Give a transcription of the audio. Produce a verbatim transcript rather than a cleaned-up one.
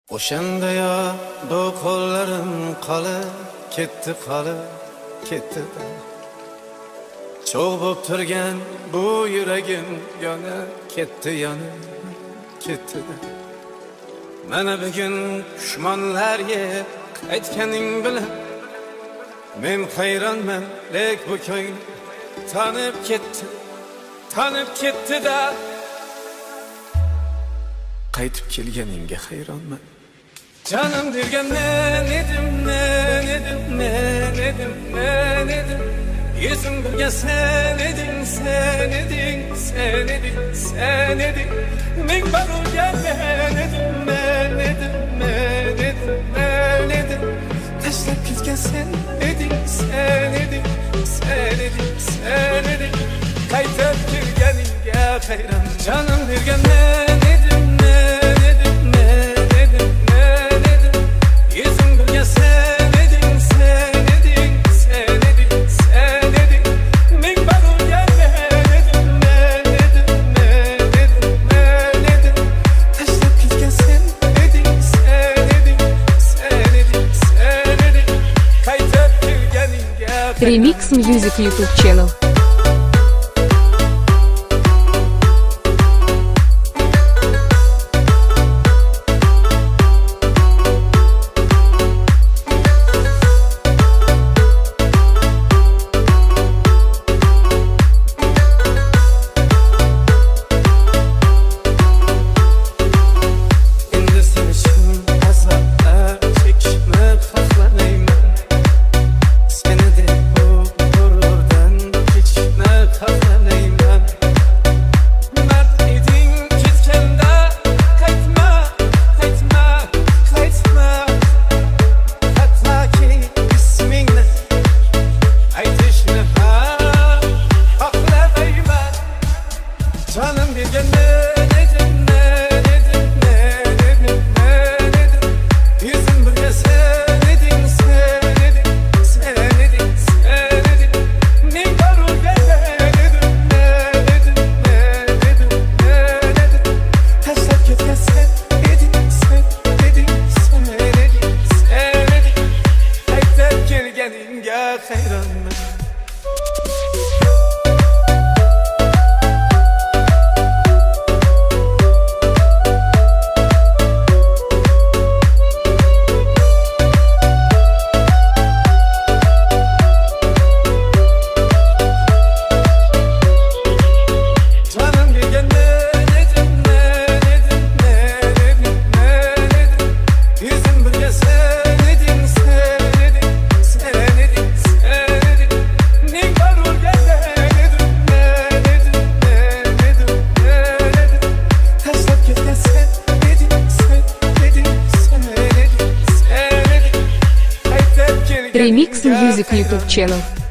O'shanda yo bu qo'llarim qolib ketdi, qolib ketdi. Cho'g' bo'lib turgan bu yuragim yonib ketdi, yonib ketdi. Mana bugun dushmanlar yeb qaytganing bilan men hayronman, lek bu ko'ngil tanib ketdi, tanib ketdi-da. Qaytib kelganingga hayronman. Canım dergan men edim, men edim, men edim, men edim. Yüzüm birge sen edin, sen edin, sen edin, sen edin. Min barul gel men edim, men edim, men edim, men edim. Taşlap gitken sen edin, sen edin, sen edin, sen edin. Qaytib kelganingga hayron. Canım dergan men edim, men edim, men edim, men edim. Yüzüm birge sen edin, sen edin, sen edin, sen edin. Min barul gel men edim, men edim, men edim, men edim. Taşlap gitken sen edin, sen edin, sen edin, sen edin. Qaytib kelganingga hayron. Remix Music YouTube channel. Canım dergan men edim, men edim, men edim, men edim. Yüzüm birge sen edin, sen edin, sen edin, sen edin. Min barul gel men edim, men edim, men edim, men edim. Taşlap ketken sen edin, sen edin, sen edin, sen edin. Qaytib kelganingga hayronman. Remix Music YouTube channel.